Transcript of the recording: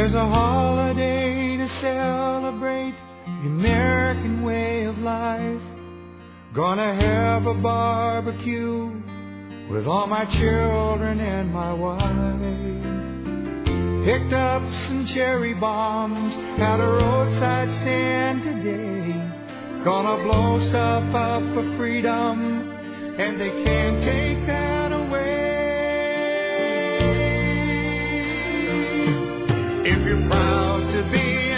There's a holiday to celebrate the American way of life. Gonna have a barbecue with all my children and my wife. Picked up some cherry bombs at a roadside stand today. Gonna blow stuff up for freedom, and they can't take that away. If you're proud to be